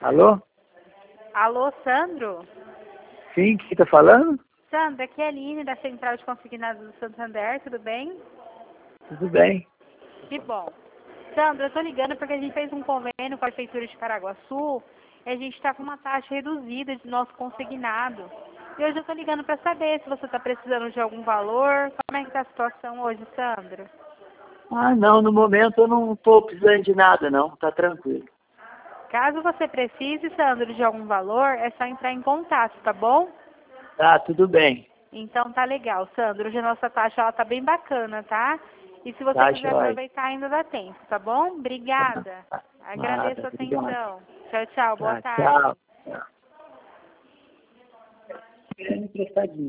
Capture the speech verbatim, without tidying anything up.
Alô? Alô, Sandro? Sim, quem tá falando? Sandro, aqui é a Aline, da Central de Consignados do Santander, tudo bem? Tudo bem. Que bom. Sandro, eu tô ligando porque a gente fez um convênio com a Prefeitura de Caraguaçu e a gente está com uma taxa reduzida de nosso consignado. E hoje eu tô ligando para saber se você está precisando de algum valor, como é que tá a situação hoje, Sandro? Ah, não, no momento eu não tô precisando de nada, não. Tá tranquilo. Caso você precise, Sandro, de algum valor, é só entrar em contato, tá bom? Tá, tudo bem. Então tá legal, Sandro. Hoje a nossa taxa ela tá bem bacana, tá? E se você Tá, quiser joia. aproveitar ainda dá tempo, tá bom? Obrigada. Tá. Agradeço Nada, a obrigado. atenção. Tchau, tchau. Boa Tá, tarde. tchau. Tchau. Querendo emprestadinho.